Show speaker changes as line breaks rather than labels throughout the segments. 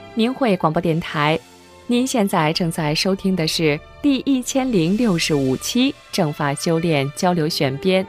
明慧广播电台。您现在正在收听的是第1065期正法修炼交流选编。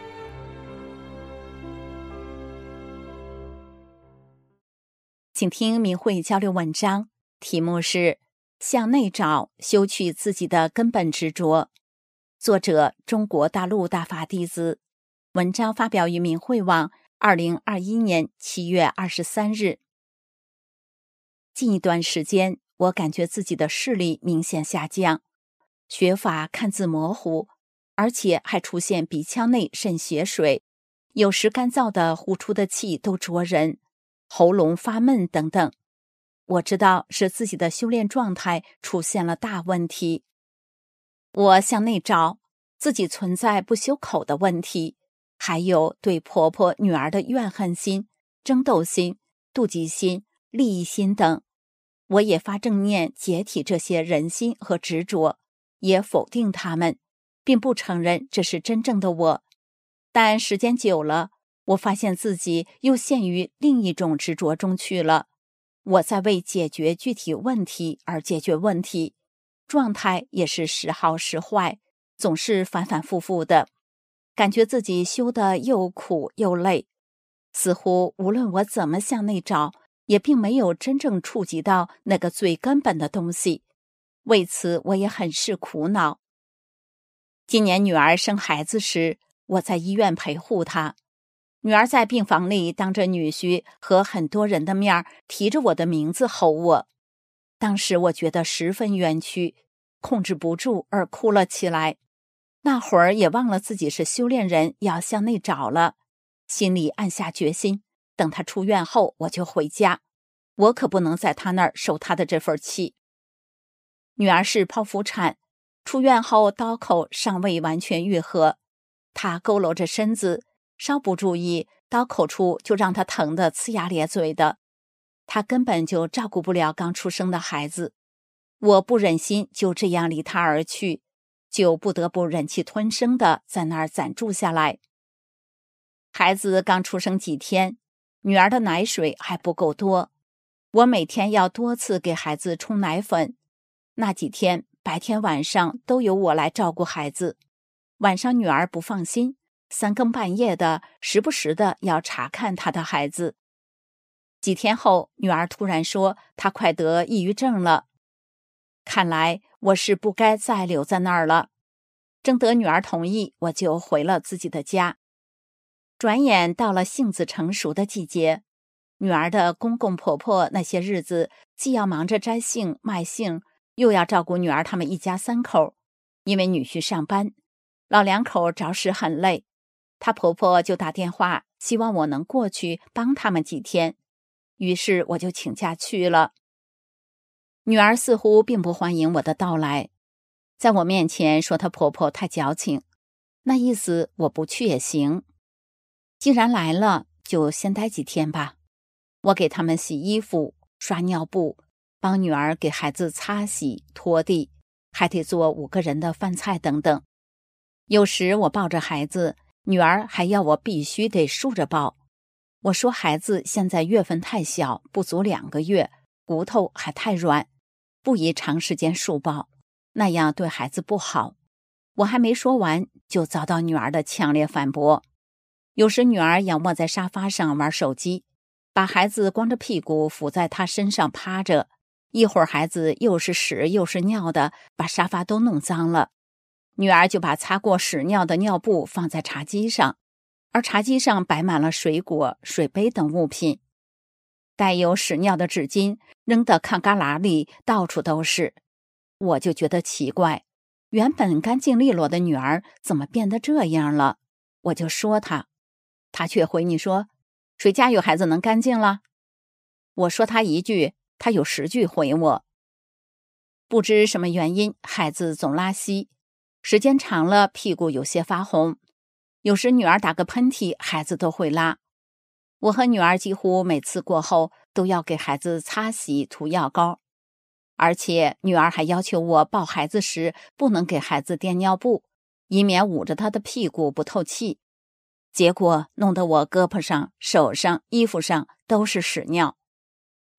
请听明慧交流文章，题目是向内找，修去自己的根本执着。作者中国大陆大法弟子。文章发表于明慧网2021年7月23日。近一段时间，我感觉自己的视力明显下降，学法看字模糊，而且还出现鼻腔内渗血水，有时干燥的呼出的气都灼人，喉咙发闷等等。我知道是自己的修炼状态出现了大问题。我向内找，自己存在不修口的问题，还有对婆婆女儿的怨恨心、争斗心、妒忌心、利益心等。我也发正念解体这些人心和执着，也否定他们，并不承认这是真正的我。但时间久了，我发现自己又陷于另一种执着中去了。我在为解决具体问题而解决问题，状态也是时好时坏，总是反反复复的，感觉自己修得又苦又累，似乎无论我怎么向内找，也并没有真正触及到那个最根本的东西。为此我也很是苦恼。今年女儿生孩子时，我在医院陪护她，女儿在病房里当着女婿和很多人的面提着我的名字吼我。当时我觉得十分冤屈，控制不住而哭了起来。那会儿也忘了自己是修炼人，要向内找了，心里暗下决心，等他出院后我就回家，我可不能在他那儿受他的这份气。女儿是剖腹产，出院后刀口尚未完全愈合，她佝偻着身子，稍不注意，刀口处就让她疼得呲牙咧嘴的。她根本就照顾不了刚出生的孩子，我不忍心就这样离她而去，就不得不忍气吞声的在那儿暂住下来。孩子刚出生几天，女儿的奶水还不够多，我每天要多次给孩子冲奶粉。那几天白天晚上都由我来照顾孩子，晚上女儿不放心，三更半夜的时不时的要查看她的孩子。几天后，女儿突然说她快得抑郁症了。看来我是不该再留在那儿了。征得女儿同意，我就回了自己的家。转眼到了杏子成熟的季节，女儿的公公婆婆那些日子既要忙着摘杏卖杏，又要照顾女儿他们一家三口。因为女婿上班，老两口着实很累，她婆婆就打电话希望我能过去帮他们几天，于是我就请假去了。女儿似乎并不欢迎我的到来，在我面前说她婆婆太矫情，那意思我不去也行。既然来了，就先待几天吧。我给他们洗衣服、刷尿布，帮女儿给孩子擦洗、拖地，还得做5个人的饭菜等等。有时我抱着孩子，女儿还要我必须得竖着抱。我说孩子现在月份太小，不足2个月，骨头还太软，不宜长时间竖抱，那样对孩子不好。我还没说完，就遭到女儿的强烈反驳。有时女儿仰卧在沙发上玩手机，把孩子光着屁股伏在她身上趴着，一会儿孩子又是屎又是尿的，把沙发都弄脏了。女儿就把擦过屎尿的尿布放在茶几上，而茶几上摆满了水果、水杯等物品。带有屎尿的纸巾扔到炕旮旯里，到处都是。我就觉得奇怪，原本干净利落的女儿怎么变得这样了？我就说她，她却回你说，谁家有孩子能干净了？我说她1句，她有10句回我。不知什么原因，孩子总拉稀，时间长了屁股有些发红，有时女儿打个喷嚏，孩子都会拉。我和女儿几乎每次过后都要给孩子擦洗涂药膏，而且女儿还要求我抱孩子时不能给孩子垫尿布，以免捂着他的屁股不透气。结果弄得我胳膊上、手上、衣服上都是屎尿。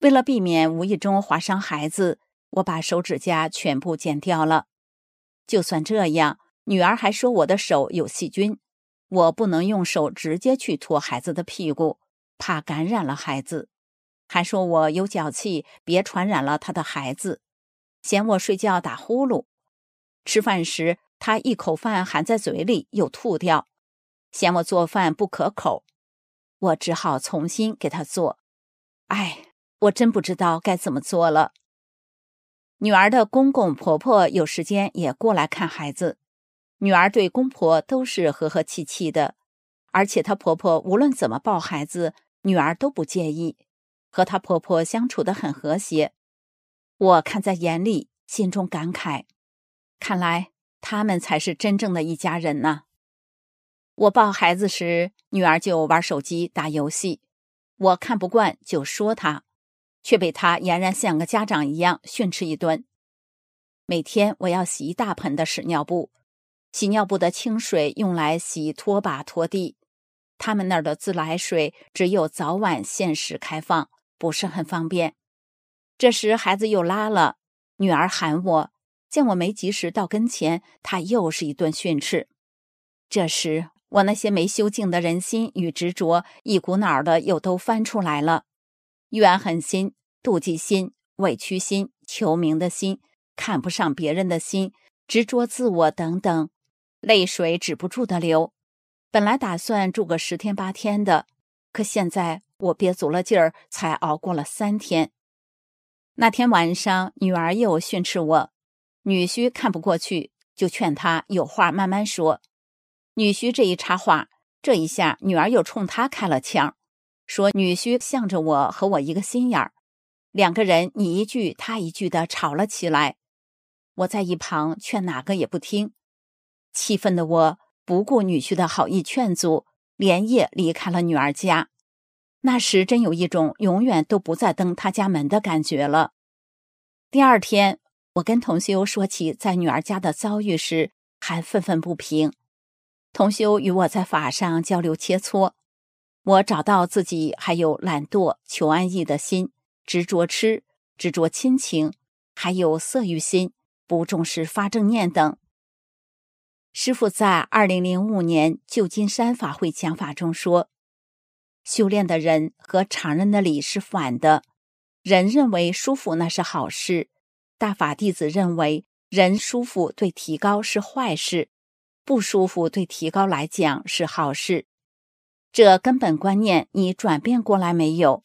为了避免无意中划伤孩子，我把手指甲全部剪掉了。就算这样，女儿还说我的手有细菌，我不能用手直接去拖孩子的屁股，怕感染了孩子，还说我有脚气，别传染了他的孩子，嫌我睡觉打呼噜，吃饭时他一口饭含在嘴里又吐掉，嫌我做饭不可口，我只好重新给他做。我真不知道该怎么做了。女儿的公公婆婆有时间也过来看孩子，女儿对公婆都是和和气气的，而且她婆婆无论怎么抱孩子，女儿都不介意，和她婆婆相处得很和谐。我看在眼里，心中感慨，看来他们才是真正的一家人呢。我抱孩子时，女儿就玩手机打游戏，我看不惯就说她，却被她俨然像个家长一样训斥一顿。每天我要洗一大盆的屎尿布，洗尿布的清水用来洗拖把拖地，他们那儿的自来水只有早晚限时开放，不是很方便。这时孩子又拉了，女儿喊我，见我没及时到跟前，她又是一顿训斥。这时我那些没修净的人心与执着一股脑儿的又都翻出来了，怨恨心、妒忌心、委屈心、求名的心、看不上别人的心、执着自我等等，泪水止不住的流。本来打算住个10天8天的，可现在我憋足了劲儿，才熬过了3天。那天晚上，女儿又训斥我，女婿看不过去，就劝他有话慢慢说。女婿这一插话，这一下女儿又冲他开了枪，说女婿向着我和我一个心眼儿，两个人你一句他一句的吵了起来。我在一旁劝哪个也不听，气愤的我不顾女婿的好意劝阻，连夜离开了女儿家。那时真有一种永远都不再登他家门的感觉了。第二天，我跟同修说起在女儿家的遭遇时，还愤愤不平。同修与我在法上交流切磋，我找到自己还有懒惰、求安逸的心，执着吃、执着亲情，还有色欲心、不重视发正念等。师父在2005年旧金山法会讲法中说，修炼的人和常人的理是反的，人认为舒服那是好事，大法弟子认为人舒服对提高是坏事，不舒服对提高来讲是好事。这根本观念你转变过来没有？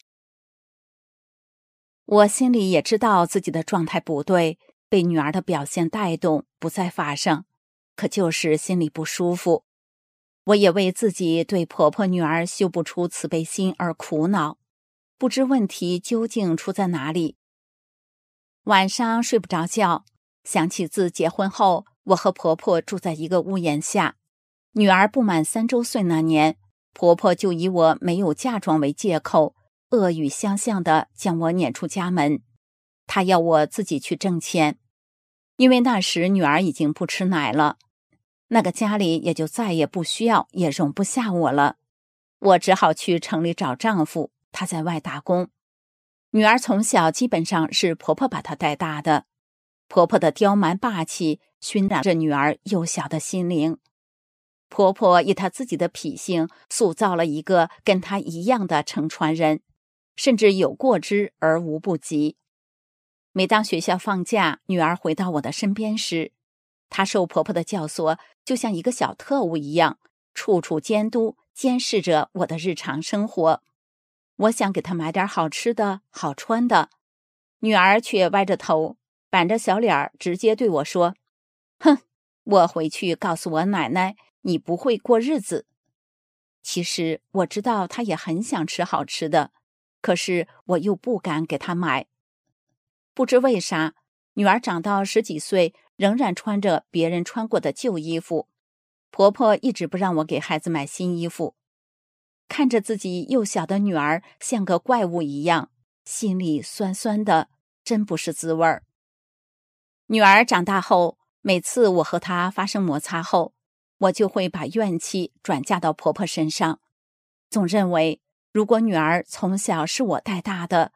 我心里也知道自己的状态不对，被女儿的表现带动，不在法上，可就是心里不舒服。我也为自己对婆婆女儿修不出慈悲心而苦恼，不知问题究竟出在哪里。晚上睡不着觉，想起自结婚后，我和婆婆住在一个屋檐下，女儿不满3周岁那年，婆婆就以我没有嫁妆为借口，恶语相向地将我撵出家门。她要我自己去挣钱，因为那时女儿已经不吃奶了，那个家里也就再也不需要也容不下我了。我只好去城里找丈夫，他在外打工。女儿从小基本上是婆婆把她带大的，婆婆的刁蛮霸气熏染着女儿幼小的心灵。婆婆以她自己的脾性塑造了一个跟她一样的承传人，甚至有过之而无不及。每当学校放假，女儿回到我的身边时，她受婆婆的教唆，就像一个小特务一样，处处监督监视着我的日常生活。我想给她买点好吃的好穿的，女儿却歪着头板着小脸儿，直接对我说，哼，我回去告诉我奶奶你不会过日子。其实我知道她也很想吃好吃的，可是我又不敢给她买。不知为啥，女儿长到10几岁仍然穿着别人穿过的旧衣服，婆婆一直不让我给孩子买新衣服。看着自己幼小的女儿像个怪物一样，心里酸酸的，真不是滋味儿。女儿长大后，每次我和她发生摩擦后，我就会把怨气转嫁到婆婆身上，总认为如果女儿从小是我带大的，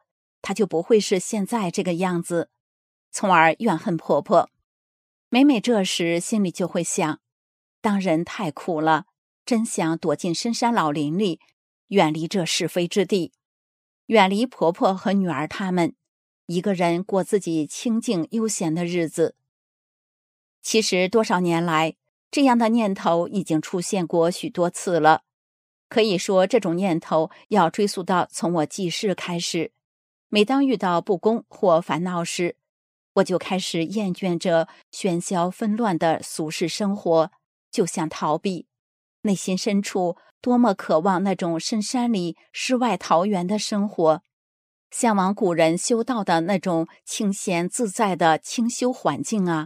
她就不会是现在这个样子，从而怨恨婆婆。每每这时，心里就会想，当人太苦了，真想躲进深山老林里，远离这是非之地，远离婆婆和女儿她们，一个人过自己清静悠闲的日子。其实多少年来，这样的念头已经出现过许多次了。可以说，这种念头要追溯到从我记事开始。每当遇到不公或烦恼时，我就开始厌倦这喧嚣纷乱的俗世生活，就想逃避。内心深处多么渴望那种深山里世外桃源的生活，向往古人修道的那种清闲自在的清修环境啊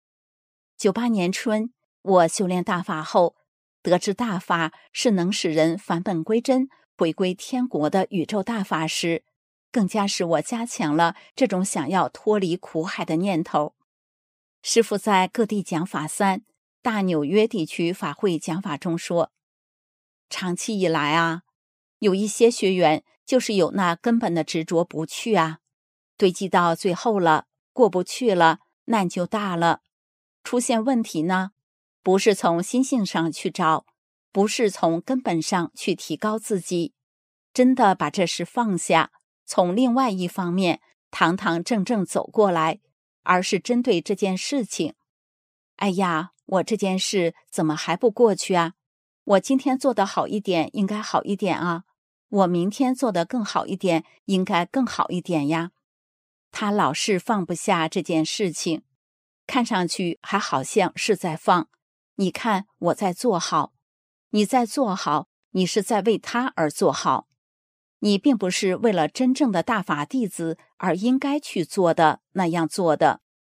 ！98年春，我修炼大法后，得知大法是能使人返本归真、回归天国的宇宙大法时，更加使我加强了这种想要脱离苦海的念头。师父在各地讲法3大纽约地区法会讲法中说，长期以来啊，有一些学员就是有那根本的执着不去啊，堆积到最后了，过不去了，难就大了。出现问题呢，不是从心性上去找，不是从根本上去提高自己，真的把这事放下，从另外一方面堂堂正正走过来，而是针对这件事情。哎呀，我这件事怎么还不过去啊？我今天做得好一点，应该好一点啊。我明天做得更好一点，应该更好一点呀。他老是放不下这件事情，看上去还好像是在放。你看我在做好，你在做好，你是在为他而做好。你并不是为了真正的大法弟子而应该去做的那样做的。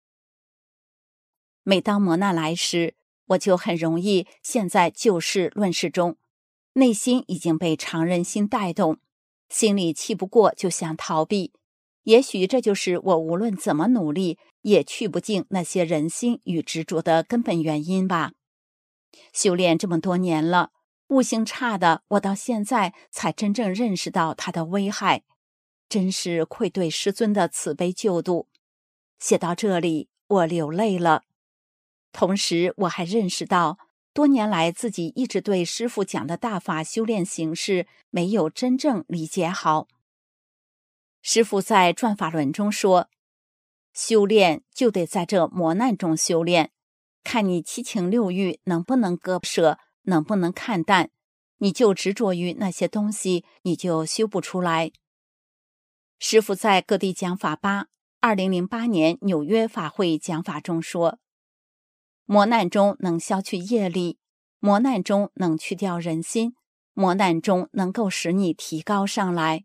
每当磨难来时，我就很容易陷在就事论事中，内心已经被常人心带动，心里气不过就想逃避。也许这就是我无论怎么努力也去不尽那些人心与执着的根本原因吧。修炼这么多年了，悟性差的我到现在才真正认识到它的危害，真是愧对师尊的慈悲救度。写到这里，我流泪了。同时我还认识到，多年来自己一直对师父讲的大法修炼形式没有真正理解好。师父在转法轮中说，修炼就得在这磨难中修炼，看你七情六欲能不能割舍，能不能看淡，你就执着于那些东西，你就修不出来。师父在各地讲法2008年纽约法会讲法中说，磨难中能消去业力，磨难中能去掉人心，磨难中能够使你提高上来。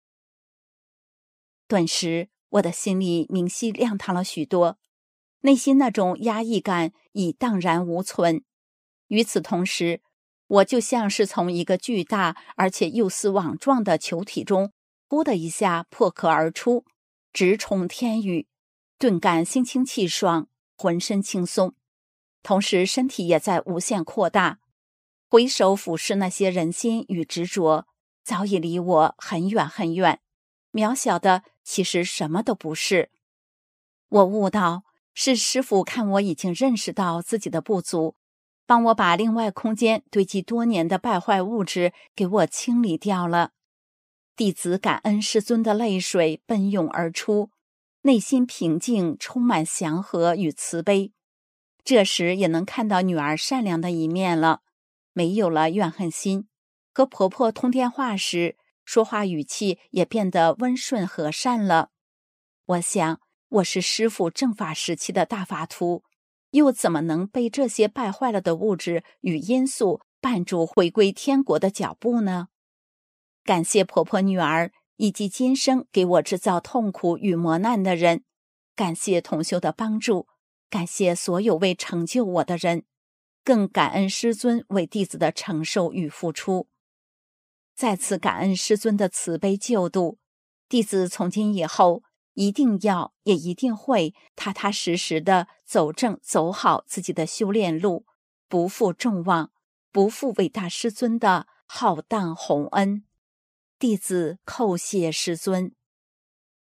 顿时我的心里明晰亮堂了许多，内心那种压抑感已荡然无存。与此同时，我就像是从一个巨大而且又似网状的球体中呼的一下破壳而出，直冲天宇，顿感心清气爽，浑身轻松，同时身体也在无限扩大。回首俯视那些人心与执着，早已离我很远很远，渺小的其实什么都不是。我悟到，是师父看我已经认识到自己的不足，帮我把另外空间堆积多年的败坏物质给我清理掉了。弟子感恩师尊的泪水奔涌而出，内心平静，充满祥和与慈悲。这时也能看到女儿善良的一面了，没有了怨恨心。和婆婆通电话时，说话语气也变得温顺和善了。我想，我是师父正法时期的大法徒，又怎么能被这些败坏了的物质与因素绊住回归天国的脚步呢？感谢婆婆女儿以及今生给我制造痛苦与磨难的人，感谢同修的帮助，感谢所有为成就我的人，更感恩师尊为弟子的承受与付出。再次感恩师尊的慈悲救度，弟子从今以后一定要也一定会踏踏实实的走正走好自己的修炼路，不负众望，不负伟大师尊的浩荡宏恩。弟子叩谢师尊。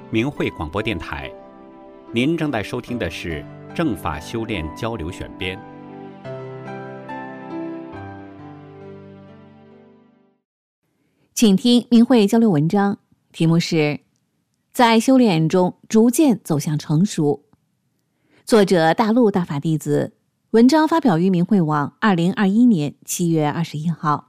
明慧广播电台，您正在收听的是正法修炼交流选编。
请听明慧交流文章，题目是在修炼中逐渐走向成熟。作者大陆大法弟子，文章发表于明慧网2021年7月21号。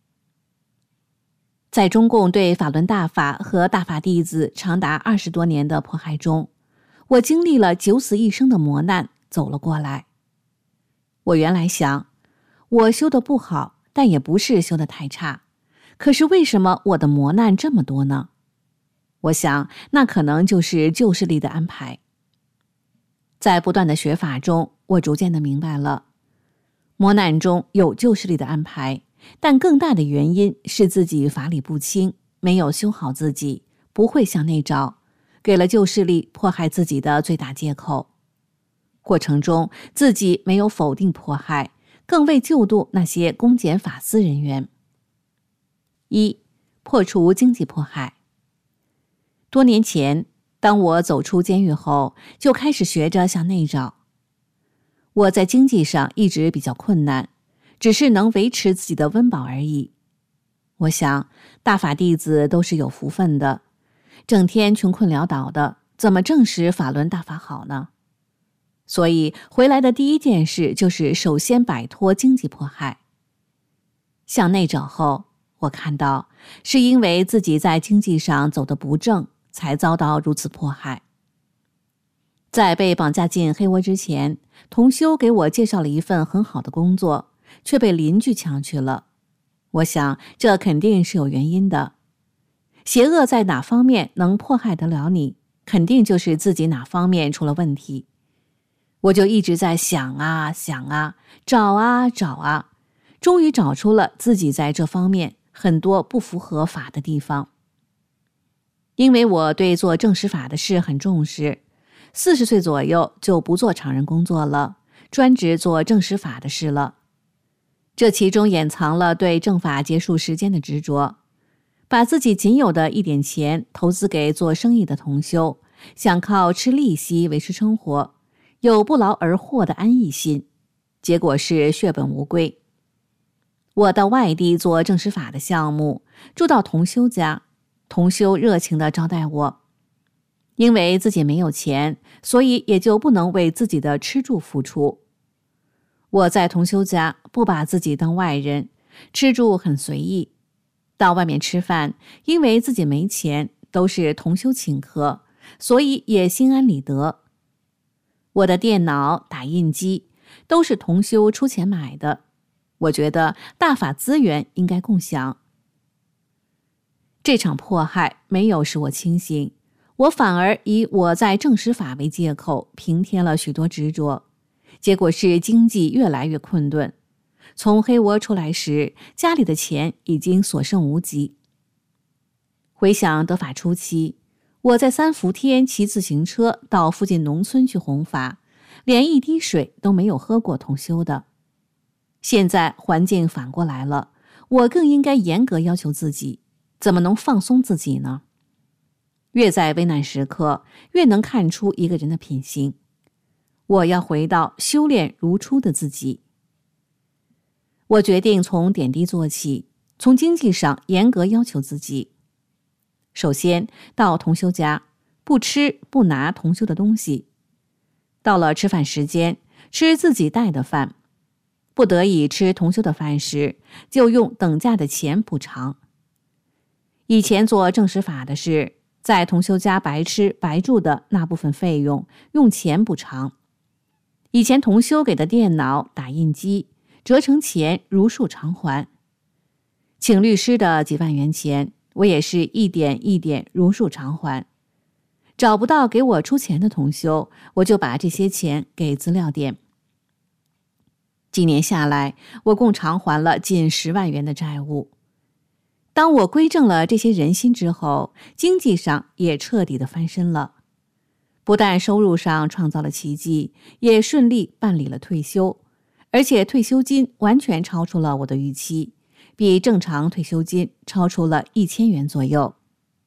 在中共对法轮大法和大法弟子长达20多年的迫害中，我经历了九死一生的磨难走了过来。我原来想，我修得不好，但也不是修得太差，可是为什么我的磨难这么多呢？我想，那可能就是旧势力的安排。在不断的学法中，我逐渐的明白了，磨难中有旧势力的安排，但更大的原因是自己法理不清，没有修好自己，不会向内找，给了旧势力迫害自己的最大借口。过程中自己没有否定迫害，更为救度那些公检法司人员。1. 破除经济迫害。多年前，当我走出监狱后，就开始学着向内找。我在经济上一直比较困难，只是能维持自己的温饱而已。我想，大法弟子都是有福分的，整天穷困潦倒的，怎么证实法轮大法好呢？所以回来的第一件事就是首先摆脱经济迫害。向内找后，我看到是因为自己在经济上走得不正，才遭到如此迫害。在被绑架进黑窝之前，同修给我介绍了一份很好的工作，却被邻居抢去了。我想这肯定是有原因的。邪恶在哪方面能迫害得了你，肯定就是自己哪方面出了问题。我就一直在想啊想啊，找啊找啊，终于找出了自己在这方面很多不符合法的地方。因为我对做正实法的事很重视，40岁左右就不做常人工作了，专职做正实法的事了。这其中掩藏了对正法结束时间的执着，把自己仅有的一点钱投资给做生意的同修，想靠吃利息维持生活，有不劳而获的安逸心，结果是血本无归。我到外地做正实法的项目，住到同修家，同修热情地招待我。因为自己没有钱，所以也就不能为自己的吃住付出。我在同修家不把自己当外人，吃住很随意。到外面吃饭，因为自己没钱，都是同修请客，所以也心安理得。我的电脑、打印机都是同修出钱买的，我觉得大法资源应该共享。这场迫害没有使我清醒，我反而以我在正实法为借口，平添了许多执着，结果是经济越来越困顿。从黑窝出来时，家里的钱已经所剩无几。回想得法初期，我在3伏天骑自行车到附近农村去弘法，连一滴水都没有喝过同修的。现在环境反过来了，我更应该严格要求自己，怎么能放松自己呢？越在危难时刻，越能看出一个人的品行。我要回到修炼如初的自己。我决定从点滴做起，从经济上严格要求自己。首先，到同修家，不吃不拿同修的东西。到了吃饭时间，吃自己带的饭。不得已吃同修的饭时，就用等价的钱补偿。以前做正实法的事，在同修家白吃白住的那部分费用，用钱补偿。以前同修给的电脑、打印机，折成钱如数偿还。请律师的几万元钱，我也是一点一点如数偿还。找不到给我出钱的同修，我就把这些钱给资料店。几年下来，我共偿还了近10万元的债务。当我归正了这些人心之后，经济上也彻底的翻身了。不但收入上创造了奇迹，也顺利办理了退休，而且退休金完全超出了我的预期，比正常退休金超出了1000元左右。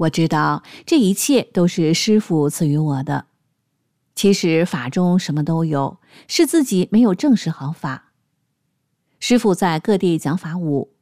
我知道这一切都是师父赐予我的。其实法中什么都有，是自己没有证实好法。师父在各地讲法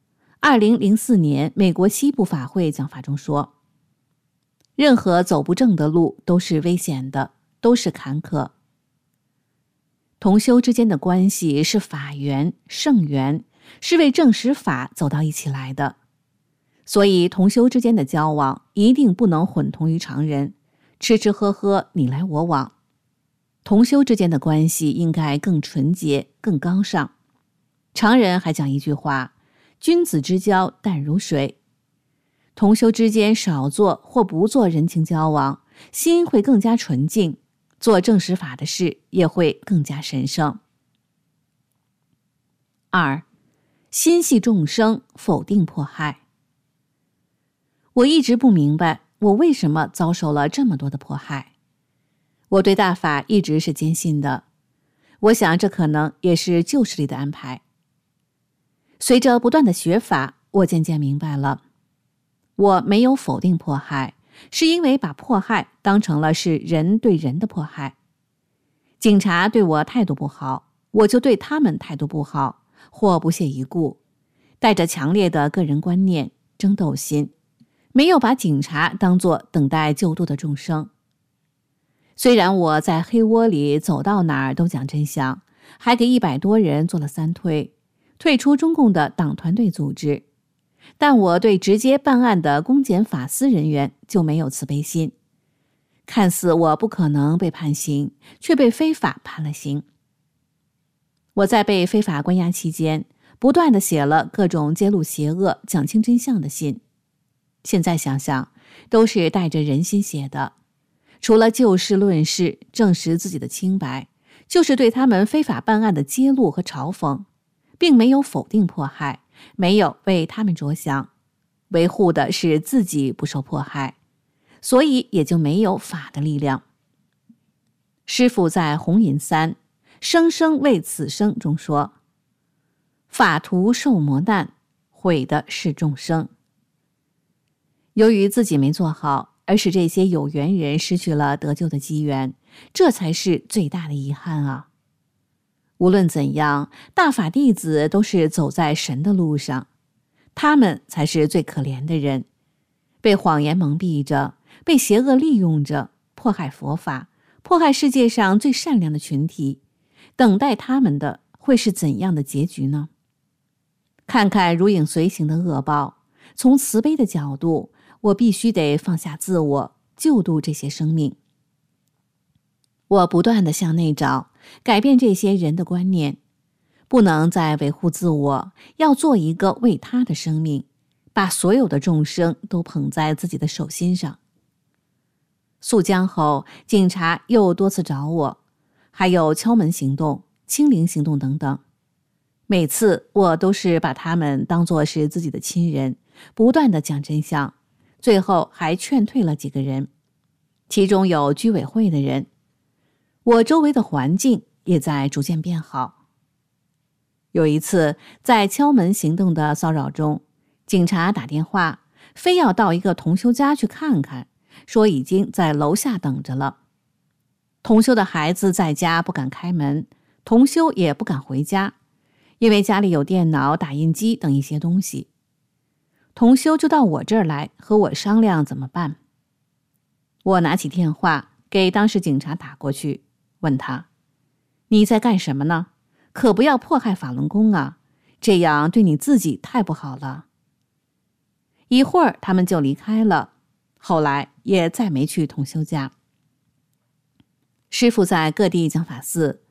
2004年美国西部法会讲法中说，任何走不正的路都是危险的，都是坎坷。同修之间的关系是法缘、圣缘，是为证实法走到一起来的。所以同修之间的交往一定不能混同于常人，吃吃喝喝，你来我往。同修之间的关系应该更纯洁、更高尚。常人还讲一句话，君子之交淡如水。同修之间少做或不做人情交往，心会更加纯净，做正实法的事也会更加神圣。2. 心系众生，否定迫害。我一直不明白，我为什么遭受了这么多的迫害。我对大法一直是坚信的，我想这可能也是旧势力的安排。随着不断的学法，我渐渐明白了，我没有否定迫害，是因为把迫害当成了是人对人的迫害。警察对我态度不好，我就对他们态度不好，或不屑一顾，带着强烈的个人观念、争斗心，没有把警察当作等待救度的众生。虽然我在黑窝里走到哪儿都讲真相，还给100多人做了3退，退出中共的党团队组织，但我对直接办案的公检法司人员就没有慈悲心。看似我不可能被判刑，却被非法判了刑。我在被非法关押期间，不断地写了各种揭露邪恶、讲清真相的信。现在想想，都是带着人心写的。除了就事论事，证实自己的清白，就是对他们非法办案的揭露和嘲讽，并没有否定迫害，没有为他们着想，维护的是自己不受迫害，所以也就没有法的力量。师父在红银3生生为此生中说，法徒受磨难，毁的是众生。由于自己没做好，而使这些有缘人失去了得救的机缘，这才是最大的遗憾啊！无论怎样，大法弟子都是走在神的路上，他们才是最可怜的人，被谎言蒙蔽着，被邪恶利用着，迫害佛法，迫害世界上最善良的群体，等待他们的会是怎样的结局呢？看看如影随形的恶报，从慈悲的角度，我必须得放下自我，救度这些生命。我不断地向内找，改变这些人的观念，不能再维护自我，要做一个为他的生命，把所有的众生都捧在自己的手心上。肃江后，警察又多次找我，还有敲门行动、清零行动等等。每次我都是把他们当作是自己的亲人，不断地讲真相，最后还劝退了几个人，其中有居委会的人。我周围的环境也在逐渐变好。有一次，在敲门行动的骚扰中，警察打电话，非要到一个同修家去看看，说已经在楼下等着了。同修的孩子在家不敢开门，同修也不敢回家，因为家里有电脑、打印机等一些东西。同修就到我这儿来和我商量怎么办。我拿起电话给当时警察打过去，问他：你在干什么呢？可不要迫害法轮功啊，这样对你自己太不好了。一会儿他们就离开了，后来也再没去同修家。师父在各地讲法寺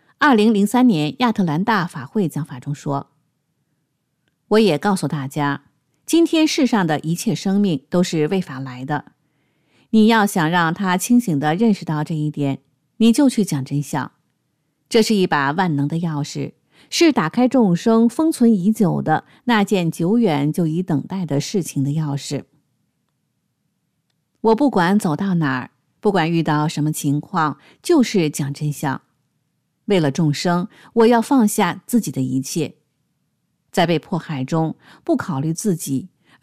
2003年亚特兰大法会讲法中说，我也告诉大家，今天世上的一切生命都是为法来的，你要想让他清醒地认识到这一点，你就去讲真相。这是一把万能的钥匙，是打开众生封存已久的那件久远就已等待的事情的钥匙。我不管走到哪儿，不管遇到什么情况，就是讲真相。为了众生，我要放下自己的一切。在被迫害中，不考虑自己，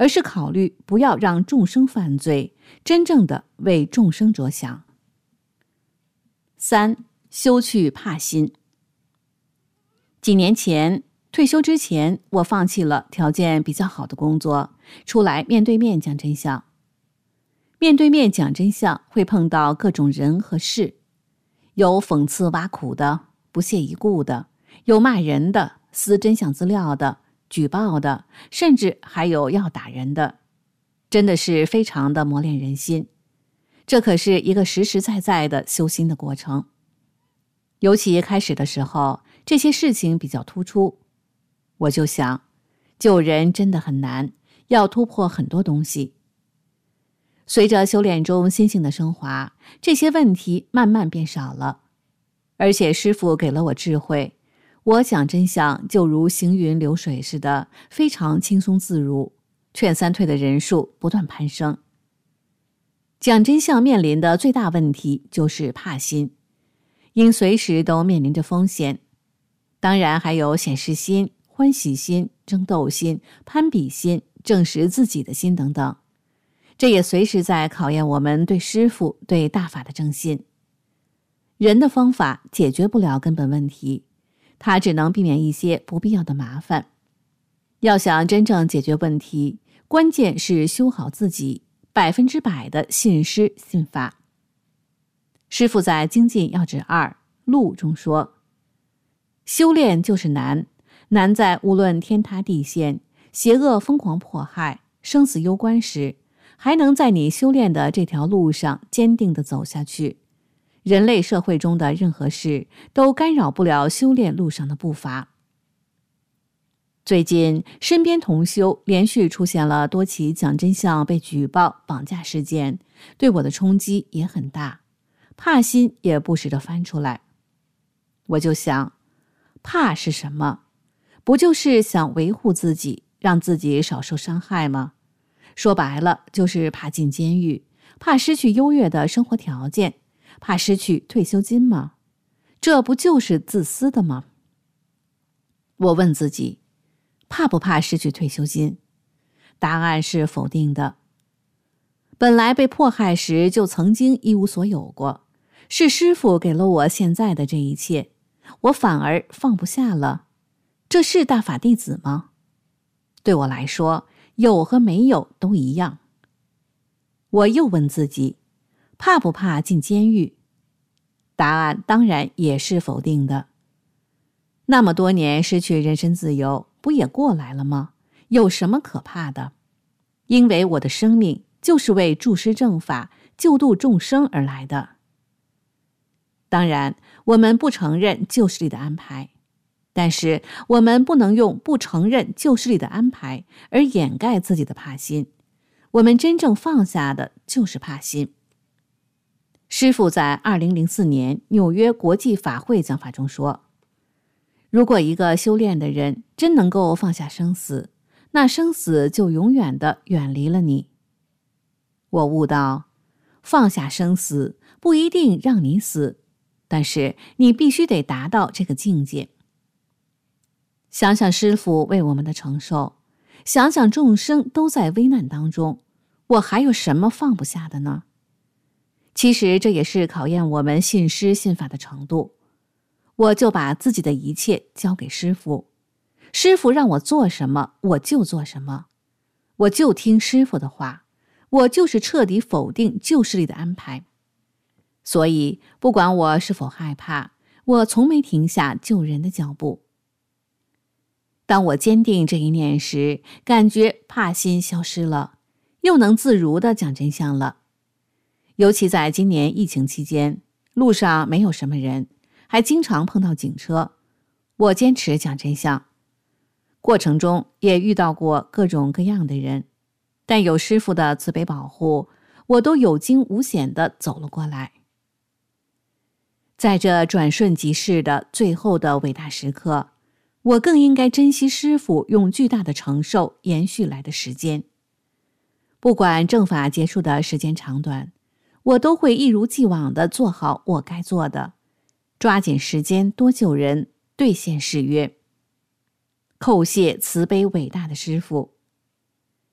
而是考虑不要让众生犯罪，真正的为众生着想。3. 修去怕心。几年前退休之前，我放弃了条件比较好的工作，出来面对面讲真相。面对面讲真相，会碰到各种人和事，有讽刺挖苦的，不屑一顾的，有骂人的，撕真相资料的，举报的，甚至还有要打人的，真的是非常的磨练人心。这可是一个实实在在的修心的过程。尤其开始的时候，这些事情比较突出，我就想，救人真的很难，要突破很多东西。随着修炼中心性的升华，这些问题慢慢变少了，而且师父给了我智慧，我讲真相就如行云流水似的，非常轻松自如，劝三退的人数不断攀升。讲真相面临的最大问题就是怕心，因随时都面临着风险，当然还有显示心、欢喜心、争斗心、攀比心、证实自己的心等等，这也随时在考验我们对师父、对大法的正信。人的方法解决不了根本问题，它只能避免一些不必要的麻烦。要想真正解决问题，关键是修好自己，100%的信师信法。师父在《精进要旨2录》中说，修炼就是难，难在无论天塌地陷，邪恶疯狂迫害，生死攸关时，还能在你修炼的这条路上坚定地走下去。人类社会中的任何事都干扰不了修炼路上的步伐。最近身边同修连续出现了多起讲真相被举报绑架事件，对我的冲击也很大，怕心也不时地翻出来。我就想，怕是什么？不就是想维护自己，让自己少受伤害吗？说白了，就是怕进监狱，怕失去优越的生活条件，怕失去退休金吗？这不就是自私的吗？我问自己，怕不怕失去退休金？答案是否定的。本来被迫害时就曾经一无所有过，是师父给了我现在的这一切，我反而放不下了。这是大法弟子吗？对我来说，有和没有都一样。我又问自己，怕不怕进监狱？答案当然也是否定的。那么多年失去人身自由，不也过来了吗？有什么可怕的？因为我的生命就是为助师正法、救度众生而来的。当然，我们不承认旧势力的安排，但是我们不能用不承认旧势力的安排而掩盖自己的怕心。我们真正放下的就是怕心。师父在2004年纽约国际法会讲法中说，如果一个修炼的人真能够放下生死，那生死就永远的远离了你。我悟到，放下生死不一定让你死，但是你必须得达到这个境界。想想师父为我们的承受，想想众生都在危难当中，我还有什么放不下的呢？其实这也是考验我们信师信法的程度。我就把自己的一切交给师父，师父让我做什么我就做什么，我就听师父的话，我就是彻底否定旧势力的安排。所以不管我是否害怕，我从没停下救人的脚步。当我坚定这一念时，感觉怕心消失了，又能自如地讲真相了。尤其在今年疫情期间，路上没有什么人，还经常碰到警车，我坚持讲真相。过程中也遇到过各种各样的人，但有师父的慈悲保护，我都有惊无险地走了过来。在这转瞬即逝的最后的伟大时刻，我更应该珍惜师父用巨大的承受延续来的时间。不管正法结束的时间长短，我都会一如既往地做好我该做的，抓紧时间多救人，兑现誓约，叩谢慈悲伟大的师父。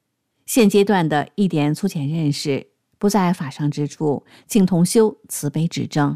现阶段的一点粗浅认识，不在法上之处，请同修慈悲指正。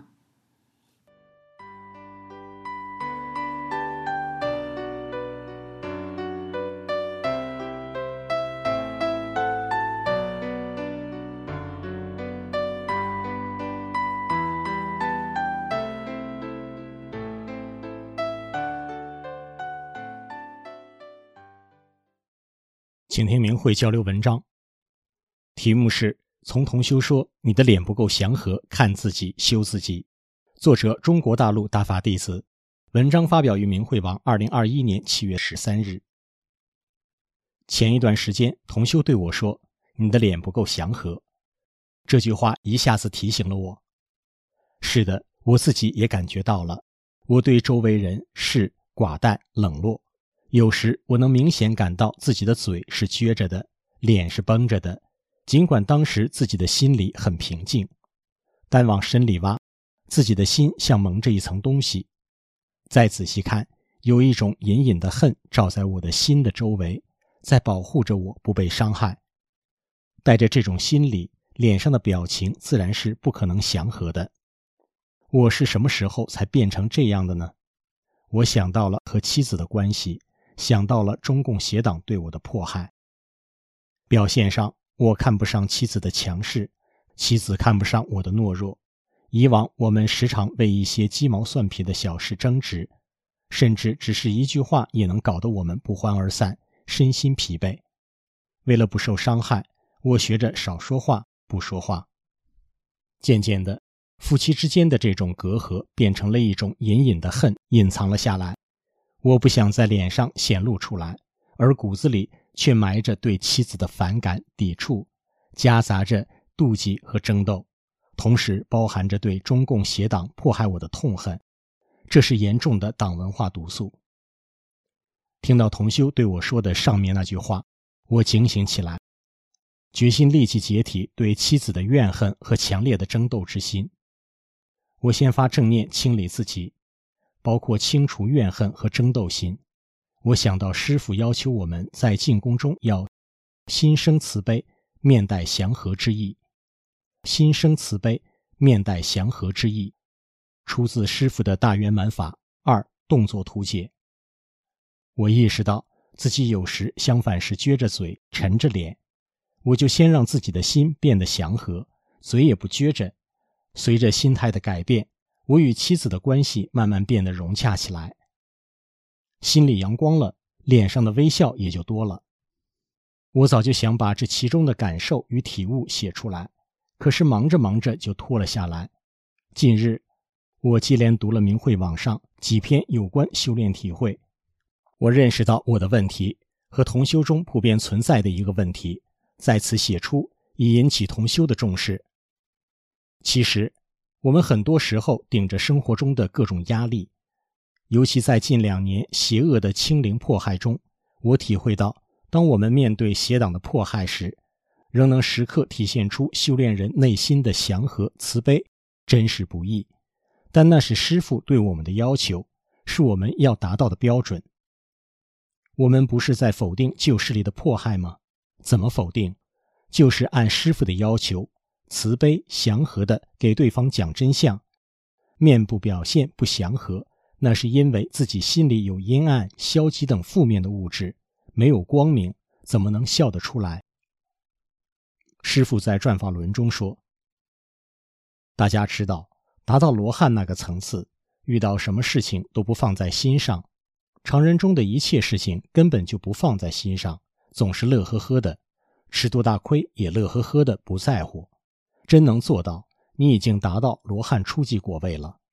请听明慧交流文章，题目是从同修说你的脸不够祥和，看自己修自己。作者中国大陆大法弟子，文章发表于明慧网2021年7月13日。前一段时间同修对我说你的脸不够祥和，这句话一下子提醒了我。是的，我自己也感觉到了，我对周围人事寡淡冷落，有时我能明显感到自己的嘴是撅着的，脸是绷着的，尽管当时自己的心里很平静，但往深里挖，自己的心像蒙着一层东西。再仔细看，有一种隐隐的恨照在我的心的周围，在保护着我不被伤害。带着这种心理，脸上的表情自然是不可能祥和的。我是什么时候才变成这样的呢？我想到了和妻子的关系，想到了中共邪党对我的迫害。表现上，我看不上妻子的强势，妻子看不上我的懦弱。以往我们时常为一些鸡毛蒜皮的小事争执，甚至只是一句话也能搞得我们不欢而散，身心疲惫。为了不受伤害，我学着少说话，不说话。渐渐的，夫妻之间的这种隔阂变成了一种隐隐的恨，隐藏了下来。我不想在脸上显露出来，而骨子里却埋着对妻子的反感、抵触，夹杂着妒忌和争斗，同时包含着对中共邪党迫害我的痛恨。这是严重的党文化毒素。听到同修对我说的上面那句话，我警醒起来，决心立即解体对妻子的怨恨和强烈的争斗之心。我先发正念清理自己，包括清除怨恨和争斗心。我想到师父要求我们在进攻中要心生慈悲，面带祥和之意。心生慈悲，面带祥和之意，出自师父的大圆满法2动作图解。我意识到自己有时相反是撅着嘴，沉着脸，我就先让自己的心变得祥和，嘴也不撅着。随着心态的改变，我与妻子的关系慢慢变得融洽起来，心里阳光了，脸上的微笑也就多了。我早就想把这其中的感受与体悟写出来，可是忙着忙着就拖了下来。近日，我接连读了明慧网上几篇有关修炼体会，我认识到我的问题和同修中普遍存在的一个问题，在此写出，以引起同修的重视。其实，我们很多时候顶着生活中的各种压力，尤其在近2年邪恶的清零迫害中，我体会到，当我们面对邪党的迫害时，仍能时刻体现出修炼人内心的祥和慈悲，真是不易。但那是师父对我们的要求，是我们要达到的标准。我们不是在否定旧势力的迫害吗？怎么否定？就是按师父的要求，慈悲祥和地给对方讲真相。面部表现不祥和，那是因为自己心里有阴暗、消极等负面的物质，没有光明，怎么能笑得出来？师父在转法轮中说，大家知道，达到罗汉那个层次，遇到什么事情都不放在心上，常人中的一切事情根本就不放在心上，总是乐呵呵的，吃多大亏也乐呵呵的不在乎。真能做到，你已经达到罗汉初级果位了。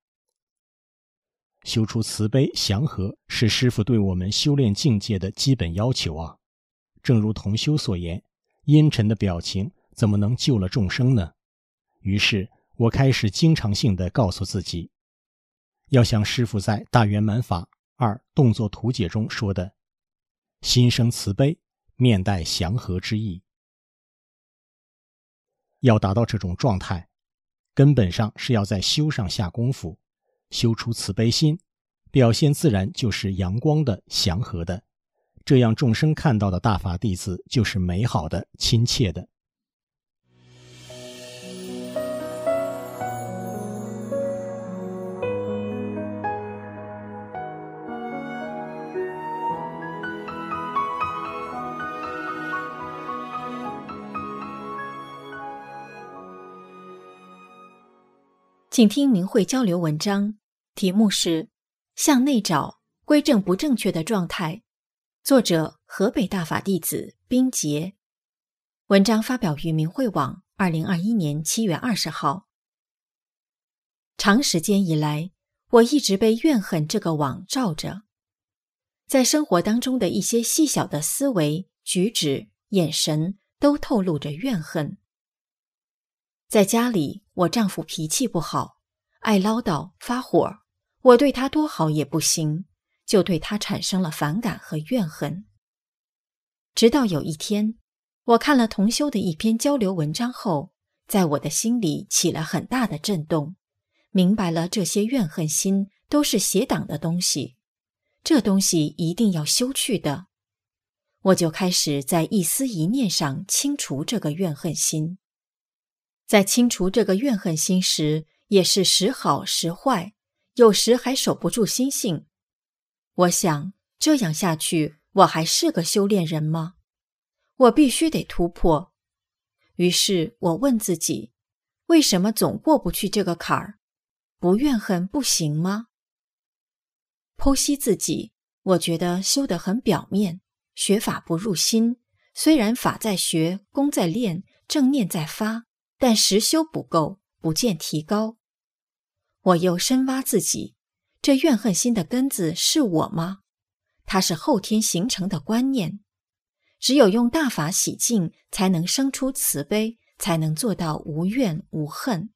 修出慈悲祥和是师父对我们修炼境界的基本要求啊。正如同修所言，阴沉的表情怎么能救了众生呢？于是我开始经常性地告诉自己，要像师父在大圆满法2动作图解中说的，心生慈悲，面带祥和之意。要达到这种状态，根本上是要在修上下功夫，修出慈悲心，表现自然就是阳光的、祥和的。 这样众生看到的大法弟子就是美好的、亲切的。
请听明慧交流文章，题目是向内找，归正不正确的状态。作者河北大法弟子冰洁。文章发表于明慧网2021年7月20号。长时间以来，我一直被怨恨这个网罩着。在生活当中的一些细小的思维、举止、眼神都透露着怨恨。在家里，我丈夫脾气不好，爱唠叨发火，我对他多好也不行，就对他产生了反感和怨恨。直到有一天，我看了同修的一篇交流文章后，在我的心里起了很大的震动，明白了这些怨恨心都是邪党的东西，这东西一定要修去的。我就开始在一思一念上清除这个怨恨心。在清除这个怨恨心时，也是时好时坏，有时还守不住心性。我想，这样下去，我还是个修炼人吗？我必须得突破。于是我问自己，为什么总过不去这个坎儿？不怨恨不行吗？剖析自己，我觉得修得很表面，学法不入心，虽然法在学，功在练，正念在发，但实修不够，不见提高。我又深挖自己，这怨恨心的根子是我吗？它是后天形成的观念。只有用大法洗净，才能生出慈悲，才能做到无怨无恨。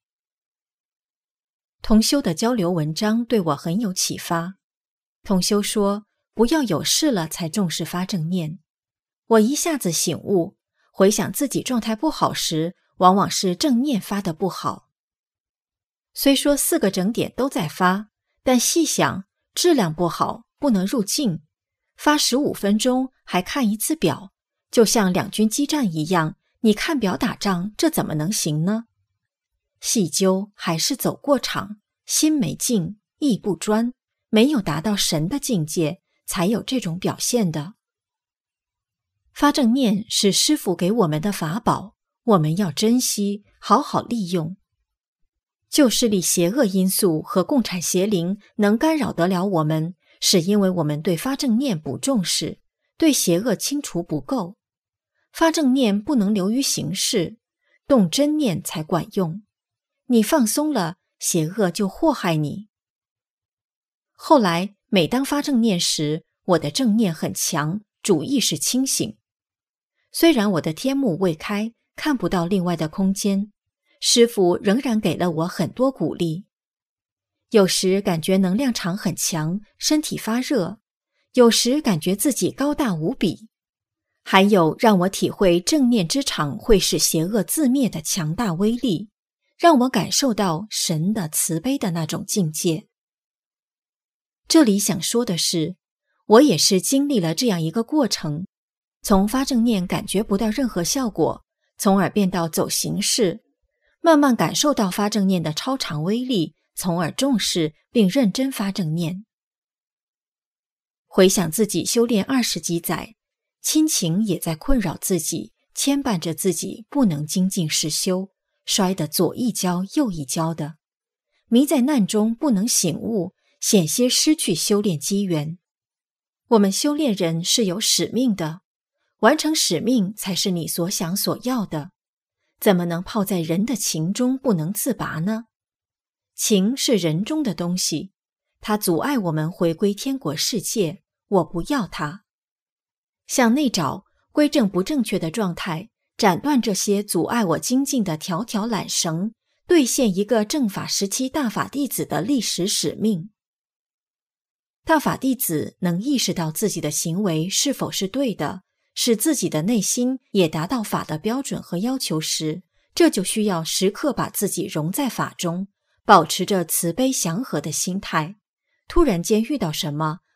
同修的交流文章对我很有启发。同修说，不要有事了才重视发正念。我一下子醒悟，回想自己状态不好时，往往是正念发得不好。虽说4个整点都在发，但细想，质量不好，不能入境。发15分钟还看一次表，就像两军激战一样，你看表打仗，这怎么能行呢？细究还是走过场，心没静，意不专，没有达到神的境界，才有这种表现的。发正念是师父给我们的法宝，我们要珍惜，好好利用。旧势力邪恶因素和共产邪灵能干扰得了我们，是因为我们对发正念不重视，对邪恶清除不够。发正念不能流于形式，动真念才管用。你放松了，邪恶就祸害你。后来每当发正念时，我的正念很强，主意识清醒。虽然我的天目未开，看不到另外的空间，师父仍然给了我很多鼓励。有时感觉能量场很强，身体发热；有时感觉自己高大无比；还有让我体会正念之场会使邪恶自灭的强大威力，让我感受到神的慈悲的那种境界。这里想说的是，我也是经历了这样一个过程，从发正念感觉不到任何效果，从而变到走形式，慢慢感受到发正念的超常威力，从而重视并认真发正念。回想自己修炼20几载，亲情也在困扰自己，牵绊着自己，不能精进实修，摔得左一跤右一跤的，迷在难中不能醒悟，险些失去修炼机缘。我们修炼人是有使命的，完成使命才是你所想所要的，怎么能泡在人的情中不能自拔呢？情是人中的东西，它阻碍我们回归天国世界，我不要它。向内找，归正不正确的状态，斩断这些阻碍我精进的条条缆绳，兑现一个正法时期大法弟子的历史使命。大法弟子能意识到自己的行为是否是对的，使自己的内心也达到法的标准和要求时，这就需要时刻把自己融在法中，保持着慈悲祥和的心态。突然间遇到什么，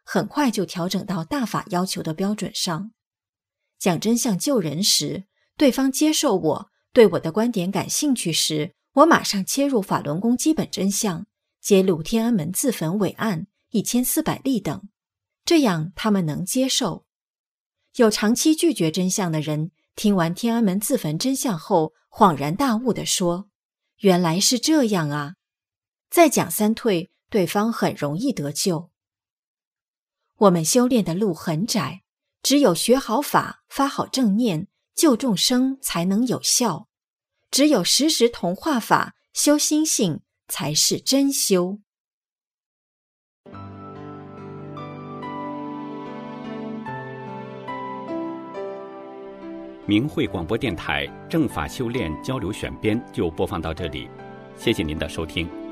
很快就调整到大法要求的标准上。讲真相救人时，对方接受我，对我的观点感兴趣时，我马上切入法轮功基本真相，揭露天安门自焚伟案、1400例等，这样他们能接受。有长期拒绝真相的人，听完天安门自焚真相后，恍然大悟地说：“原来是这样啊！”再讲三退，对方很容易得救。我们修炼的路很窄，只有学好法，发好正念，救众生才能有效。只有时时同化法，修心性，才是真修。
明慧广播电台正法修炼交流选编就播放到这里，谢谢您的收听。